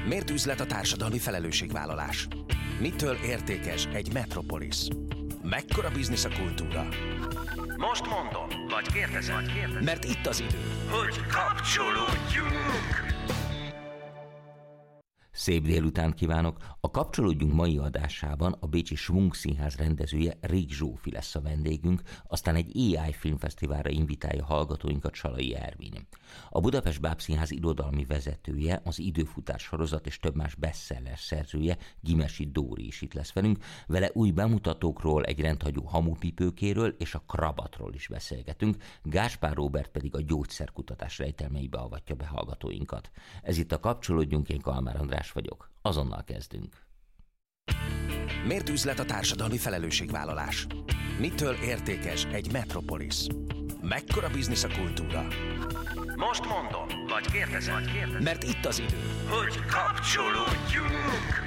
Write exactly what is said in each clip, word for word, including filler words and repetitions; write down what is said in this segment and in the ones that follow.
Miért üzlet a társadalmi felelősségvállalás? Mitől értékes egy metropolis? Mekkora biznisz a kultúra? Most mondom, vagy kérdezem, vagy kérdezem. Mert itt az idő, hogy kapcsolódjunk! Szép délután kívánok! A Kapcsolódjunk mai adásában a bécsi Schwung Színház rendezője Rick Zsófi lesz a vendégünk, aztán egy á i filmfesztiválra invitálja hallgatóinkat Salai Ervin. A Budapest Bábszínház irodalmi vezetője, az Időfutár sorozat és több más bestseller szerzője, Gyimesi Dóri is itt lesz velünk. Vele új bemutatókról, egy rendhagyó hamupipőkéről és a krabatról is beszélgetünk, Gáspár Róbert pedig a gyógyszerkutatás rejtelmeibe avatja be hallgatóinkat. Ez itt a Kapcsolódjunk, én Kalmár András vagyok. Azonnal kezdünk. Miért üzlet a társadalmi felelősségvállalás? Mitől értékes egy metropolis? Mekkora biznisz a kultúra? Most mondom, vagy kérdezem, vagy kérdezem. Mert itt az idő, hogy kapcsolódjunk!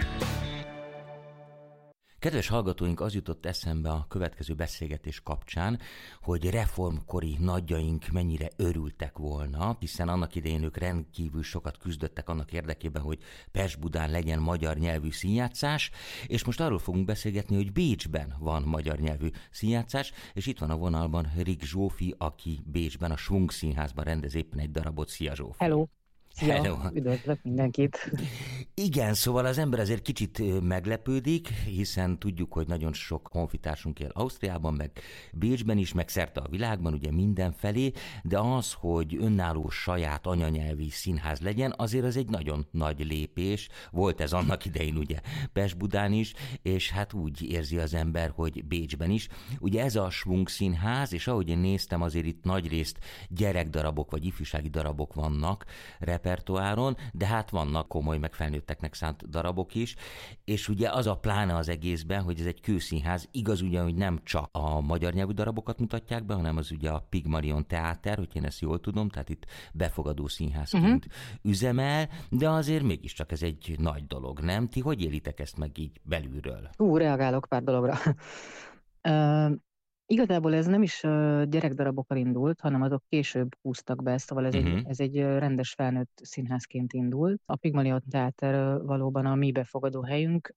Kedves hallgatóink, az jutott eszembe a következő beszélgetés kapcsán, hogy reformkori nagyjaink mennyire örültek volna, hiszen annak idején ők rendkívül sokat küzdöttek annak érdekében, hogy Pest-Budán legyen magyar nyelvű színjátszás, és most arról fogunk beszélgetni, hogy Bécsben van magyar nyelvű színjátszás, és itt van a vonalban Rick Zsófi, aki Bécsben a Schwung Színházban rendez éppen egy darabot. Szia, Zsófi! Hello! Szia, Hello. Üdvözlök mindenkit! Igen, szóval az ember azért kicsit meglepődik, hiszen tudjuk, hogy nagyon sok honfitársunk él Ausztriában, meg Bécsben is, meg szerte a világban, ugye mindenfelé, de az, hogy önálló saját anyanyelvi színház legyen, azért az egy nagyon nagy lépés. Volt ez annak idején ugye Pest-Budán is, és hát úgy érzi az ember, hogy Bécsben is. Ugye ez a Schwung Színház, és ahogy én néztem, azért itt nagyrészt gyerekdarabok vagy ifjúsági darabok vannak repertoáron, de hát vannak komoly meg felnőtteknek szánt darabok is, és ugye az a pláne az egészben, hogy ez egy kőszínház, igaz ugye, hogy nem csak a magyar nyelvű darabokat mutatják be, hanem az ugye a Pygmalion Theater, hogy én ezt jól tudom, tehát itt befogadó színházként uh-huh. üzemel, de azért mégiscsak ez egy nagy dolog, nem? Ti hogy élitek ezt meg így belülről? Ú, reagálok pár dologra. uh... Igazából ez nem is gyerekdarabokkal indult, hanem azok később húztak be, szóval ez, uh-huh. egy, ez egy rendes felnőtt színházként indult. A Pygmalion Theater valóban a mi befogadó helyünk,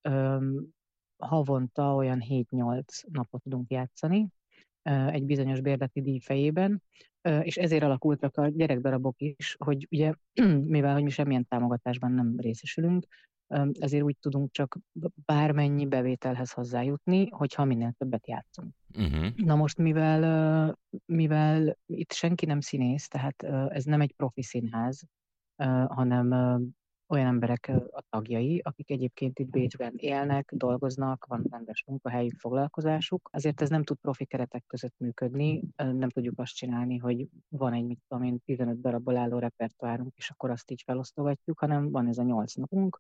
havonta olyan hét-nyolc napot tudunk játszani, egy bizonyos bérleti díj fejében, és ezért alakultak a gyerekdarabok is, hogy ugye, mivel hogy mi semmilyen támogatásban nem részesülünk, ezért úgy tudunk csak bármennyi bevételhez hozzájutni, hogyha minél többet játszunk. Uh-huh. Na most, mivel, mivel itt senki nem színész, tehát ez nem egy profi színház, hanem olyan emberek a tagjai, akik egyébként itt Bécsben élnek, dolgoznak, van rendes munkahelyük, foglalkozásuk. Azért ez nem tud profi keretek között működni, nem tudjuk azt csinálni, hogy van egy, mit tudom én, tizenöt darabból álló repertoárunk, és akkor azt így felosztogatjuk, hanem van ez a nyolc napunk,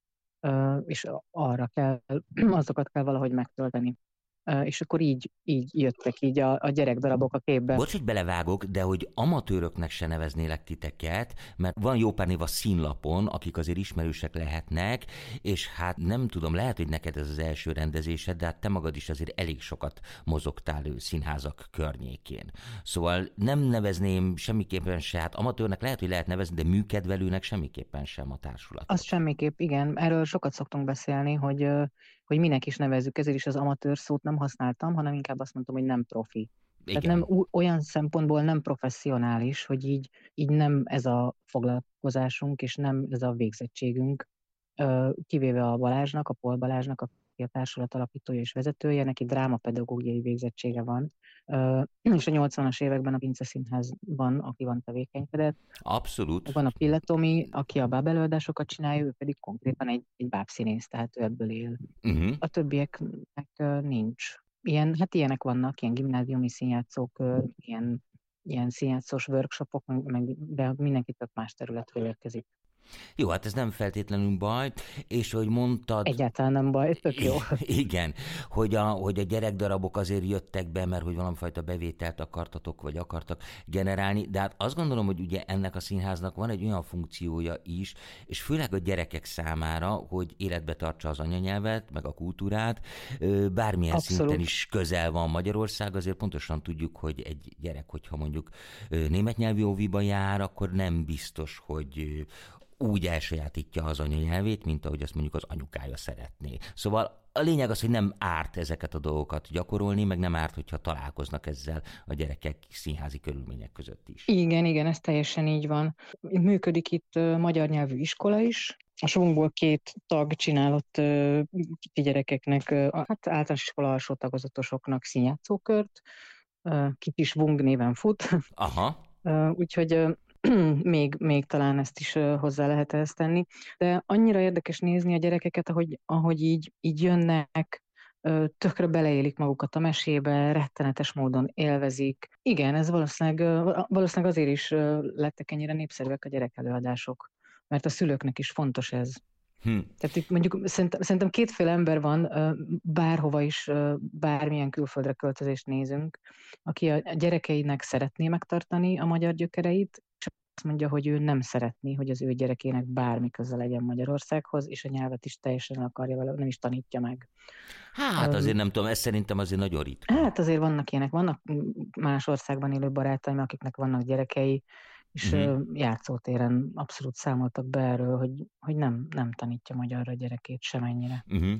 és arra kell, azokat kell valahogy megtölteni. És akkor így, így jöttek így a, a gyerekdarabok a képbe. Bocs, hogy belevágok, de hogy amatőröknek se neveznélek titeket, mert van jó pár név a színlapon, akik azért ismerősek lehetnek, és hát nem tudom, lehet, hogy neked ez az első rendezésed, de hát te magad is azért elég sokat mozogtál színházak környékén. Szóval nem nevezném semmiképpen se, hát amatőrnek lehet, hogy lehet nevezni, de műkedvelőnek semmiképpen sem a társulat. Az semmiképp, igen. Erről sokat szoktunk beszélni, hogy hogy minek is nevezzük, ezért is az amatőr szót nem használtam, hanem inkább azt mondtam, hogy nem profi. Igen. Tehát nem olyan szempontból nem professzionális, hogy így, így nem ez a foglalkozásunk, és nem ez a végzettségünk, kivéve a Balázsnak, a Pol Balázsnak, aki a társulat alapítója és vezetője, neki drámapedagógiai végzettsége van, és a nyolcvanas években a Pince Színházban, aki van tevékenykedett. Abszolút. Van a Pille Tomi, aki a bábelőadásokat csinálja, ő pedig konkrétan egy, egy bábszínész, tehát ő ebből él. Uh-huh. A többieknek nincs. Ilyen, hát ilyenek vannak, ilyen gimnáziumi színjátszók, ilyen, ilyen színjátszós workshopok, meg, de mindenki tök más területről érkezik. Jó, hát ez nem feltétlenül baj, és hogy mondtad... Egyáltalán nem baj, tök jó. Igen, hogy a, hogy a gyerekdarabok azért jöttek be, mert hogy valamifajta bevételt akartatok, vagy akartak generálni, de hát azt gondolom, hogy ugye ennek a színháznak van egy olyan funkciója is, és főleg a gyerekek számára, hogy életbe tartsa az anyanyelvet, meg a kultúrát, bármilyen Abszolút. Szinten is közel van Magyarország, azért pontosan tudjuk, hogy egy gyerek, hogyha mondjuk német nyelvű óviba jár, akkor nem biztos, hogy úgy elsajátítja az anyanyelvét, mint ahogy azt mondjuk az anyukája szeretné. Szóval a lényeg az, hogy nem árt ezeket a dolgokat gyakorolni, meg nem árt, hogyha találkoznak ezzel a gyerekek színházi körülmények között is. Igen, igen, ez teljesen így van. Működik itt magyar nyelvű iskola is. A sorunkból két tag csinálott kicsi gyerekeknek, hát általános iskola alsó tagozatosoknak színjátszókört. Kicsi Svung néven fut. Aha. Úgyhogy még, még talán ezt is hozzá lehet ezt tenni. De annyira érdekes nézni a gyerekeket, ahogy, ahogy így, így jönnek, tökre beleélik magukat a mesébe, rettenetes módon élvezik. Igen, ez valószínűleg, valószínűleg azért is lettek ennyire népszerűek a gyerekelőadások, mert a szülőknek is fontos ez. Hm. Tehát itt mondjuk szerintem, szerintem kétféle ember van, bárhova is, bármilyen külföldre költözést nézünk, aki a gyerekeinek szeretné megtartani a magyar gyökereit, és azt mondja, hogy ő nem szeretné, hogy az ő gyerekének bármi köze legyen Magyarországhoz, és a nyelvet is teljesen akarja vele, nem is tanítja meg. Hát azért nem tudom, ez szerintem azért nagyon ritka. Hát azért vannak ilyenek, vannak más országban élő barátaim, akiknek vannak gyerekei, és uh-huh. játszótéren abszolút számoltak be erről, hogy, hogy nem, nem tanítja magyarra a gyerekét semennyire. Uh-huh.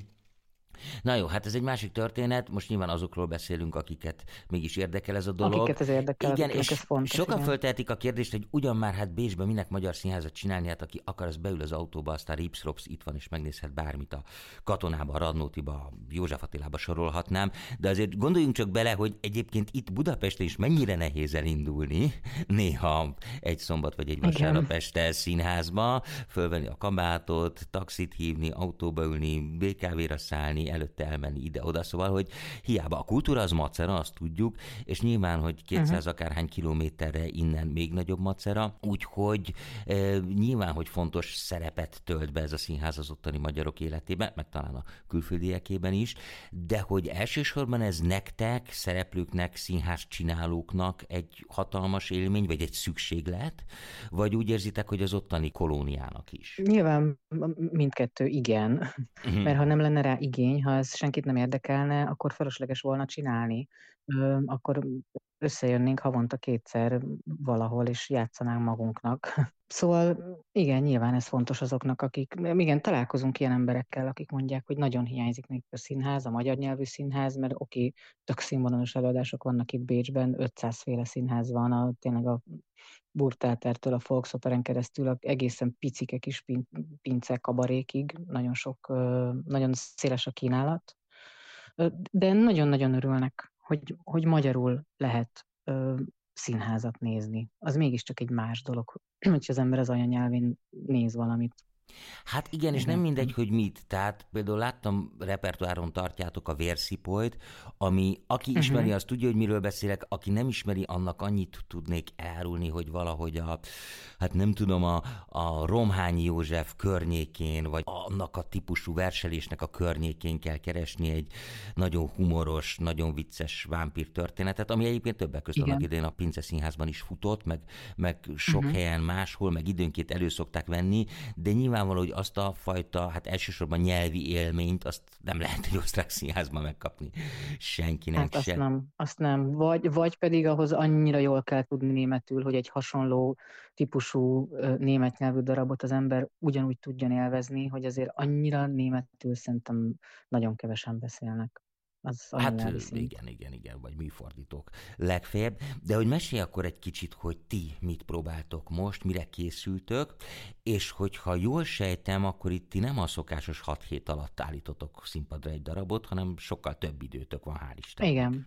Na jó, hát ez egy másik történet, most nyilván azokról beszélünk, akiket mégis érdekel ez a dolog. Akiket ez érdekel, igen, és ez fontos. Sokan igen. föltehetik a kérdést, hogy ugyan már hát Bécsben minek magyar színházat csinálni, hát aki akar, az beül az autóba, aztán Rips-Rops itt van, és megnézhet bármit a Katonába, a Radnótiba, a József Attilába sorolhatnám, de azért gondoljunk csak bele, hogy egyébként itt Budapesten is mennyire nehéz elindulni, néha egy szombat vagy egy vasárnap este színházba, fölvenni a kabátot, taxit hívni, autóba ülni, bé ká véra szállni, előtte elmenni ide-oda, szóval, hogy hiába a kultúra az macera, azt tudjuk, és nyilván, hogy kétszáz uh-huh. akárhány kilométerre innen még nagyobb macera, úgyhogy e, nyilván, hogy fontos szerepet tölt be ez a színház az ottani magyarok életében, meg talán a külföldiekében is, de hogy elsősorban ez nektek, szereplőknek, színház csinálóknak egy hatalmas élmény, vagy egy szükséglet, vagy úgy érzitek, hogy az ottani kolóniának is? Nyilván mindkettő igen, uh-huh. mert ha nem lenne rá igény, ha ez senkit nem érdekelne, akkor felesleges volna csinálni. Ö, akkor összejönnénk havonta kétszer valahol, és játszanánk magunknak. Szóval igen, nyilván ez fontos azoknak, akik, igen, találkozunk ilyen emberekkel, akik mondják, hogy nagyon hiányzik nekik a színház, a magyar nyelvű színház, mert oké, tök színvonalos előadások vannak itt Bécsben, ötszáz féle színház van, a, tényleg a Burgtheatertől a Volkszoperen keresztül a egészen picike kis pin, pince kabarékig, nagyon sok, nagyon széles a kínálat, de nagyon-nagyon örülnek, hogy, hogy magyarul lehet színházat nézni. Az mégiscsak egy más dolog, hogy az ember az anyanyelvén néz valamit. Hát igen, és nem mindegy, hogy mit. Tehát például láttam, repertoáron tartjátok a Vérszipolyt, ami aki uh-huh. ismeri, az tudja, hogy miről beszélek, aki nem ismeri, annak annyit tudnék elárulni, hogy valahogy a, hát nem tudom, a, a Romhányi József környékén, vagy annak a típusú verselésnek a környékén kell keresni egy nagyon humoros, nagyon vicces vámpír történetet, ami egyébként többek között annak idején a Pince Színházban is futott, meg, meg sok uh-huh. helyen máshol, meg időnként elő szokták venni, de nyilvánvaló, hogy azt a fajta, hát elsősorban nyelvi élményt, azt nem lehet egy osztrák színházban megkapni senkinek hát se. Azt nem, azt nem. Vagy, vagy pedig ahhoz annyira jól kell tudni németül, hogy egy hasonló típusú német nyelvű darabot az ember ugyanúgy tudjon élvezni, hogy azért annyira németül szerintem nagyon kevesen beszélnek. Az hát igen, igen, igen, vagy műfordítók legfeljebb. De hogy mesélj akkor egy kicsit, hogy ti mit próbáltok most, mire készültök, és hogyha jól sejtem, akkor itt ti nem a szokásos hat hét alatt állítotok színpadra egy darabot, hanem sokkal több időtök van, hál' Istennek. Igen.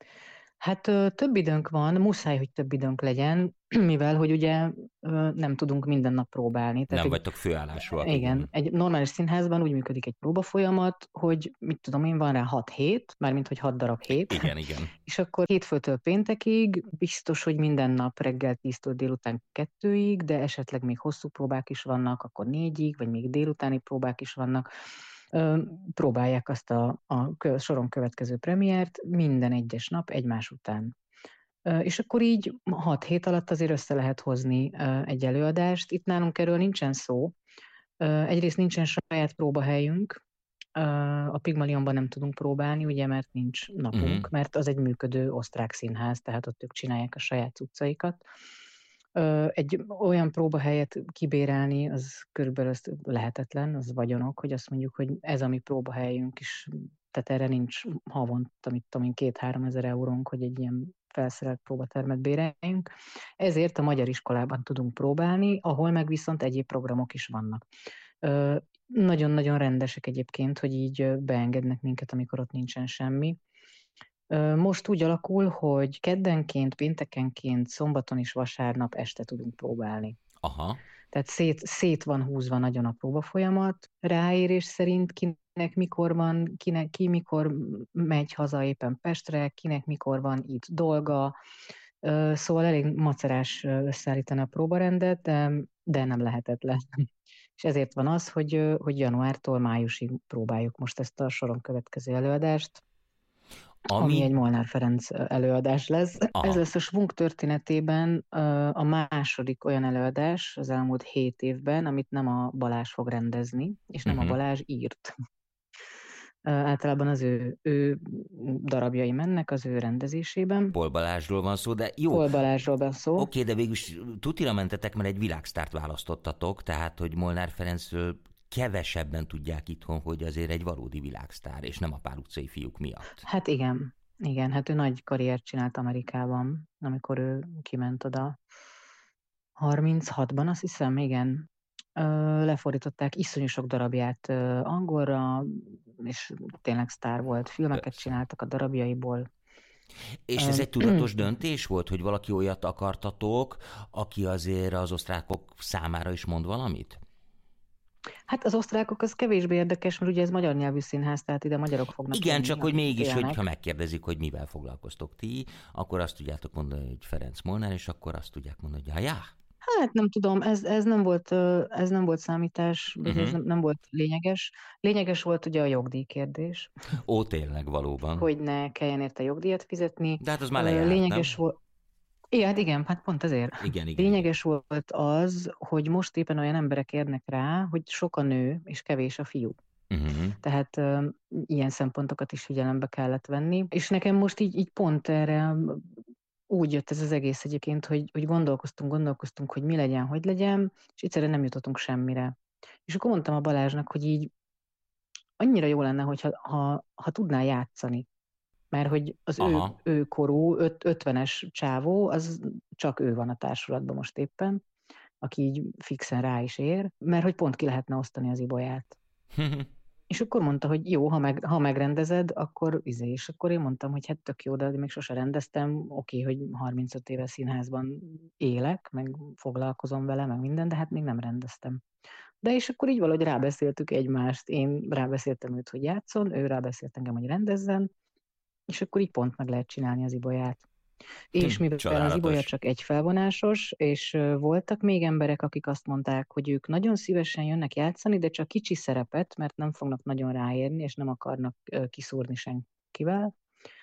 Hát több időnk van, muszáj, hogy több időnk legyen, mivel, hogy ugye nem tudunk minden nap próbálni. Tehát nem egy, vagytok főállásúak. Igen, igen, egy normális színházban úgy működik egy próbafolyamat, hogy mit tudom én, van rá hat hét, mármint hogy hat darab hét. Igen, igen. És akkor hétfőtől péntekig biztos, hogy minden nap reggel tíztől délután kettőig, de esetleg még hosszú próbák is vannak, akkor négyig, vagy még délutáni próbák is vannak. Próbálják azt a, a soron következő premiért minden egyes nap egymás után. És akkor így hat hét alatt azért össze lehet hozni egy előadást. Itt nálunk erről nincsen szó. Egyrészt nincsen saját próbahelyünk, a Pygmalionban nem tudunk próbálni, ugye, mert nincs napunk, uh-huh. mert az egy működő osztrák színház, tehát ott ők csinálják a saját cuccaikat. Egy olyan próbahelyet kibérelni, az körülbelül lehetetlen, az vagyonok, hogy azt mondjuk, hogy ez a mi próbahelyünk is, tehát erre nincs havonta, mit tudom én, két-három ezer eurónk, hogy egy ilyen felszerelt próbatermet béreljünk. Ezért a magyar iskolában tudunk próbálni, ahol meg viszont egyéb programok is vannak. Nagyon-nagyon rendesek egyébként, hogy így beengednek minket, amikor ott nincsen semmi. Most úgy alakul, hogy keddenként, péntekenként, szombaton és vasárnap este tudunk próbálni. Aha. Tehát szét, szét van húzva nagyon a próbafolyamat, ráérés szerint kinek mikor van, kinek ki mikor megy haza éppen Pestre, kinek mikor van itt dolga. Szóval elég macerás összeállítani a próbarendet, de, de nem lehetetlen. És ezért van az, hogy, hogy januártól májusig próbáljuk most ezt a soron következő előadást, Ami, ami egy Molnár Ferenc előadás lesz. Aha. Ez lesz a Schwung történetében a második olyan előadás az elmúlt hét évben, amit nem a Balázs fog rendezni, és nem uh-huh. a Balázs írt. Általában az ő, ő darabjai mennek az ő rendezésében. Pol Balázsról van szó, de jó. Pol Balázsról van szó. Oké, de végülis tutira mentetek, mert egy világsztárt választottatok, tehát hogy Molnár Ferencről kevesebben tudják itthon, hogy azért egy valódi világsztár, és nem a Pál utcai fiúk miatt. Hát igen, igen, hát ő nagy karriert csinált Amerikában, amikor ő kiment oda. harminchatban azt hiszem, igen. Lefordították iszonyú sok darabját angolra, és tényleg sztár volt. Filmeket Persze. csináltak a darabjaiból. És ez egy tudatos döntés volt, hogy valaki olyat akartatok, aki azért az osztrákok számára is mond valamit? Hát az osztrákok az kevésbé érdekes, mert ugye ez magyar nyelvű színház, tehát ide magyarok fognak. Igen, jönni, csak hogy mégis, hogyha megkérdezik, hogy mivel foglalkoztok ti, akkor azt tudjátok mondani, hogy Ferenc Molnár, és akkor azt tudják mondani, hogy ja. Hát nem tudom, ez, ez, nem, volt, ez nem volt számítás, uh-huh. ez nem, nem volt lényeges. Lényeges volt ugye a jogdíj kérdés. Ó, tényleg, valóban. Hogy ne kelljen érte jogdíjat fizetni. De hát az már lejárt, lényeges nem? Volt... Igen, hát igen, hát pont ezért. Igen, igen, lényeges igen. volt az, hogy most éppen olyan emberek érnek rá, hogy sok a nő, és kevés a fiú. Uh-huh. Tehát uh, ilyen szempontokat is figyelembe kellett venni. És nekem most így, így pont erre úgy jött ez az egész egyébként, hogy, hogy gondolkoztunk, gondolkoztunk, hogy mi legyen, hogy legyen, és egyszerűen nem jutottunk semmire. És akkor mondtam a Balázsnak, hogy így annyira jó lenne, hogyha ha, ha tudnál játszani. Mert hogy az ő, ő korú, öt, ötvenes csávó, az csak ő van a társulatban most éppen, aki így fixen rá is ér, mert hogy pont ki lehetne osztani az ibolyát. És akkor mondta, hogy jó, ha, meg, ha megrendezed, akkor izé, és akkor én mondtam, hogy hát tök jó, de még sose rendeztem, oké, hogy harmincöt éve színházban élek, meg foglalkozom vele, meg minden, de hát még nem rendeztem. De és akkor így valahogy rábeszéltük egymást, én rábeszéltem őt, hogy játszon, ő rábeszélt engem, hogy rendezzen, és akkor így pont meg lehet csinálni az ibolyát. És mivel Családatos. Az ibolya csak egy felvonásos, és voltak még emberek, akik azt mondták, hogy ők nagyon szívesen jönnek játszani, de csak kicsi szerepet, mert nem fognak nagyon ráérni, és nem akarnak kiszúrni senkivel.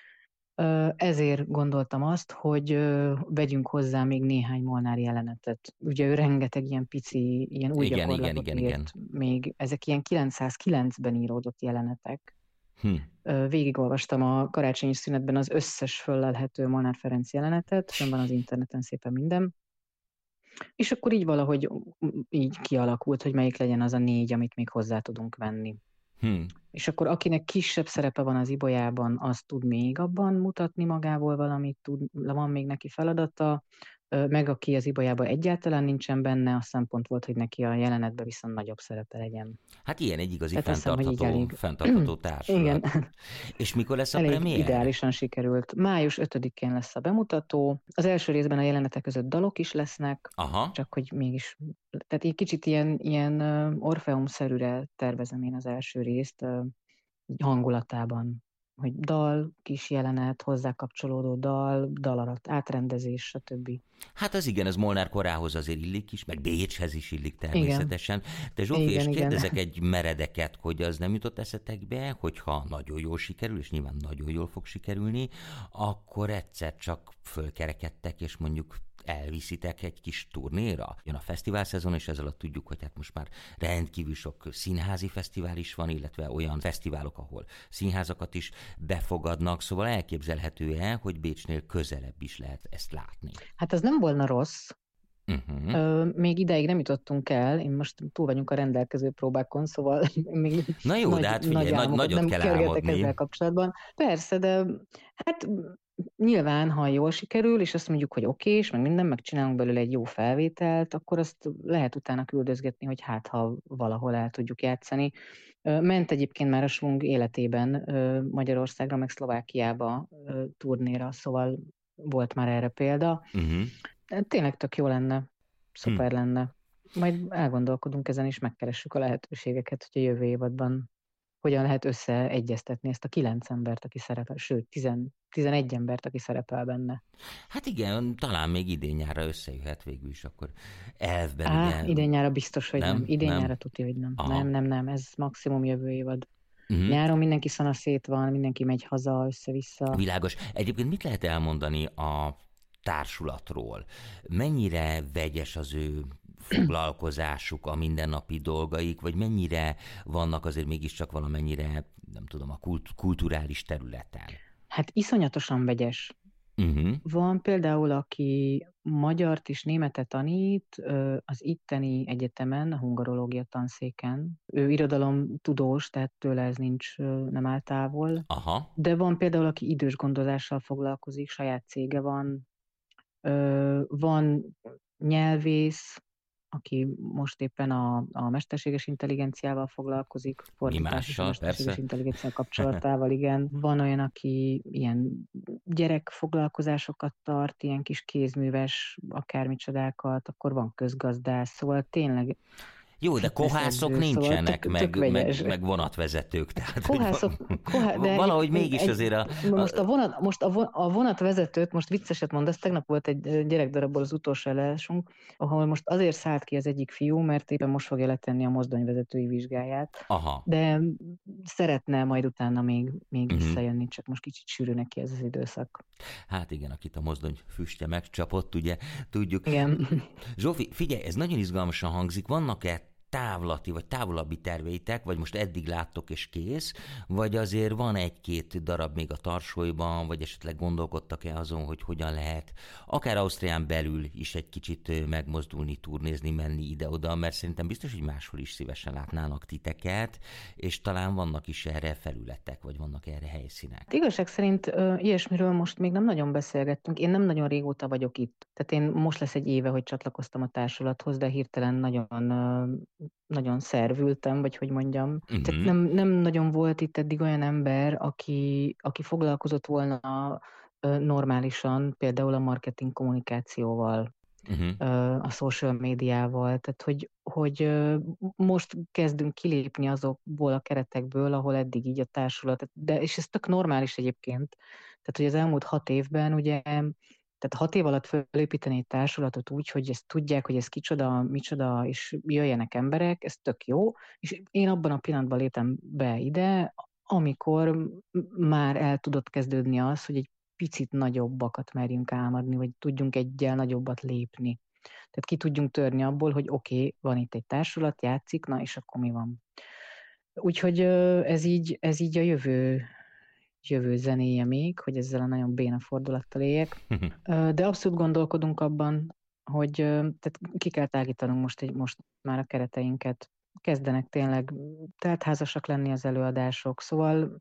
Ezért gondoltam azt, hogy vegyünk hozzá még néhány Molnár jelenetet. Ugye ő rengeteg ilyen pici, ilyen új igen, gyakorlatot igen, igen, írt, igen. még ezek ilyen kilencszázkilencben íródott jelenetek. Hm. Végigolvastam a karácsonyi szünetben az összes föllelhető Molnár Ferenc jelenetet, fenn van az interneten szépen minden. És akkor így valahogy így kialakult, hogy melyik legyen az a négy, amit még hozzá tudunk venni. Hm. És akkor akinek kisebb szerepe van az ibolyában, az tud még abban mutatni magából valamit, tud, van még neki feladata, meg aki az ibolyában egyáltalán nincsen benne, a szempont volt, hogy neki a jelenetben viszont nagyobb szerepe legyen. Hát ilyen egy igazi hát fenntartható, hiszem, elég... fenntartható társulat. Igen. És mikor lesz a elég premier? Ideálisan sikerült. május ötödikén lesz a bemutató. Az első részben a jelenetek között dalok is lesznek, Aha. csak hogy mégis, tehát egy kicsit ilyen, ilyen Orfeum-szerűre tervezem én az első részt hangulatában. Hogy dal, kis jelenet, hozzá kapcsolódó dal, dal alatt átrendezés, stb. Hát az igen, az Molnár korához azért illik is, meg Bécshez is illik természetesen. Igen. De Zsófi, és kérdezek igen. egy meredeket, hogy az nem jutott eszetekbe, hogyha nagyon jól sikerül, és nyilván nagyon jól fog sikerülni, akkor egyszer csak fölkerekedtek, és mondjuk elviszitek egy kis turnéra. Jön a fesztivál szezon, és ezzel alatt tudjuk, hogy hát most már rendkívül sok színházi fesztivál is van, illetve olyan fesztiválok, ahol színházakat is befogadnak, szóval elképzelhető-e, hogy Bécsnél közelebb is lehet ezt látni? Hát az nem volna rossz, Uh-huh. Még ideig nem jutottunk el, én most túl vagyunk a rendelkező próbákon, szóval még Na jó, nagy, de hát figyelj, nagy nagy, nagyot nem kell kergetek álmodni. ezzel kapcsolatban. Persze, de hát nyilván, ha jól sikerül, és azt mondjuk, hogy oké, és meg minden, megcsinálunk belőle egy jó felvételt, akkor azt lehet utána küldözgetni, hogy hát, ha valahol el tudjuk játszani. Ment egyébként már a Schwung életében Magyarországra, meg Szlovákiába turnéra, szóval volt már erre példa. Uh-huh. Tényleg tök jó lenne, szuper hmm. lenne. Majd elgondolkodunk ezen, és megkeressük a lehetőségeket, hogy a jövő évadban hogyan lehet összeegyeztetni ezt a kilenc embert, aki szerepel, sőt, tizen, tizenegy embert, aki szerepel benne. Hát igen, talán még idén-nyára összejöhet végül is, akkor elvben. Á, ugye... idén-nyára biztos, hogy nem. nem. Idén-nyára tudja, hogy nem. Aha. Nem, nem, nem, ez maximum jövő évad. Uh-huh. Nyáron mindenki szanaszét van, mindenki megy haza, össze-vissza. Világos. Egyébként mit lehet elmondani a társulatról? Mennyire vegyes az ő foglalkozásuk, a mindennapi dolgaik, vagy mennyire vannak azért mégiscsak valamennyire, nem tudom, a kult- kulturális területen? Hát iszonyatosan vegyes. Uh-huh. Van például, aki magyart és németet tanít az itteni egyetemen, a hungarológia tanszéken. Ő irodalomtudós, tehát tőle ez nincs, nem áll távol. Aha. De van például, aki idős gondozással foglalkozik, saját cége van. Van nyelvész, aki most éppen a, a mesterséges intelligenciával foglalkozik, fordítás és a mesterséges persze. intelligencia kapcsolatával, igen. Van olyan, aki ilyen gyerekfoglalkozásokat tart, ilyen kis kézműves akármicsodákat, akkor van közgazdász, szóval tényleg... Jó, de kohászok edző, nincsenek, szóval tök, meg, meg, meg vonatvezetők. Tehát, kohászok, kohá, de valahogy mégis egy, azért a... Most, a, vonat, most a, a vonatvezetőt, most vicceset mondasz, tegnap volt egy gyerekdarabból az utolsó előadásunk, ahol most azért szállt ki az egyik fiú, mert éppen most fogja letenni a mozdonyvezetői vizsgáját. Aha. De szeretne majd utána még, még uh-huh. visszajönni, csak most kicsit sűrű neki ez az időszak. Hát igen, akit a mozdony füstje megcsapott, ugye, tudjuk. Igen. Zsófi, figyelj, ez nagyon izgalmasan hangzik, vannak-e távlati vagy távolabbi terveitek, vagy most eddig láttok és kész, vagy azért van egy-két darab még a tarsolyban, vagy esetleg gondolkodtak-e azon, hogy hogyan lehet akár Ausztrián belül is egy kicsit megmozdulni, turnézni, menni ide-oda, mert szerintem biztos, hogy máshol is szívesen látnának titeket, és talán vannak is erre felületek, vagy vannak erre helyszínek. Igazság szerint ö, ilyesmiről most még nem nagyon beszélgettünk. Én nem nagyon régóta vagyok itt. Tehát én most lesz egy éve, hogy csatlakoztam a társulathoz, de hirtelen nagyon ö, nagyon szervültem, vagy hogy mondjam. Uh-huh. Tehát nem, nem nagyon volt itt eddig olyan ember, aki, aki foglalkozott volna normálisan, például a marketing kommunikációval, uh-huh. a social médiával. Tehát, hogy, hogy most kezdünk kilépni azokból a keretekből, ahol eddig így a társulat, de, és ez tök normális egyébként. Tehát, hogy az elmúlt hat évben ugye Tehát hat év alatt felépíteni egy társulatot úgy, hogy ezt tudják, hogy ez kicsoda, micsoda, és jöjjenek emberek, ez tök jó. És én abban a pillanatban léptem be ide, amikor már el tudott kezdődni az, hogy egy picit nagyobbakat merjünk álmodni, vagy tudjunk egyel nagyobbat lépni. Tehát ki tudjunk törni abból, hogy oké, okay, van itt egy társulat, játszik, na és akkor mi van. Úgyhogy ez így, ez így a jövő jövő zenéje még, hogy ezzel a nagyon béna fordulattal éljek. De abszolút gondolkodunk abban, hogy tehát ki kell tágítanunk most, egy, most már a kereteinket. Kezdenek tényleg teltházasak lenni az előadások, szóval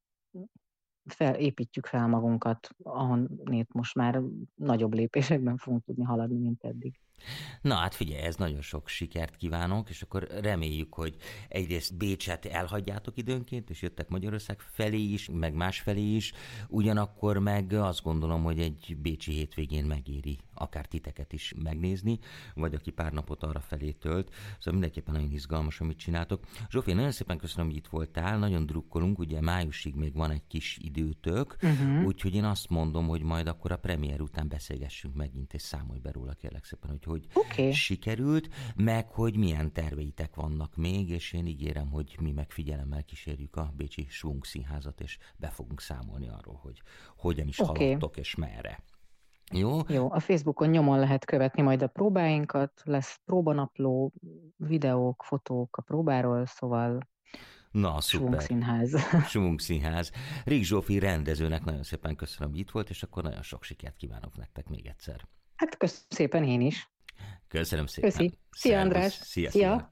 felépítjük fel magunkat, ahonnét most már nagyobb lépésekben fogunk tudni haladni, mint eddig. Na hát figyelj, ez nagyon sok sikert kívánok, és akkor reméljük, hogy egyrészt Bécset elhagyjátok időnként, és jöttek Magyarország felé is, meg más felé is, ugyanakkor meg azt gondolom, hogy egy bécsi hétvégén megéri akár titeket is megnézni, vagy aki pár napot arra felé tölt. Szóval mindenképpen nagyon izgalmas, amit csináltok. Zsófi, nagyon szépen köszönöm, hogy itt voltál, nagyon drukkolunk, ugye májusig még van egy kis időtök, uh-huh. úgyhogy én azt mondom, hogy majd akkor a premier után beszélgessünk megint, és számolj be róla, kérlek szépen, hogy hogy okay. sikerült, meg hogy milyen terveitek vannak még, és én ígérem, hogy mi megfigyelemmel kísérjük a Bécsi Schwung Színházat, és be fogunk számolni arról, hogy hogyan is okay. haladtok, és merre. Jó? Jó, a Facebookon nyomon lehet követni majd a próbáinkat, lesz próbanapló, videók, fotók a próbáról, szóval na, szuper. Schwung Színház. Schwung Színház. Rik Zsófi rendezőnek nagyon szépen köszönöm, hogy itt volt, és akkor nagyon sok sikert kívánok nektek még egyszer. Hát köszönöm szépen én is. Köszönöm szépen. Köszi. Szia, András. Szia, szia. szia.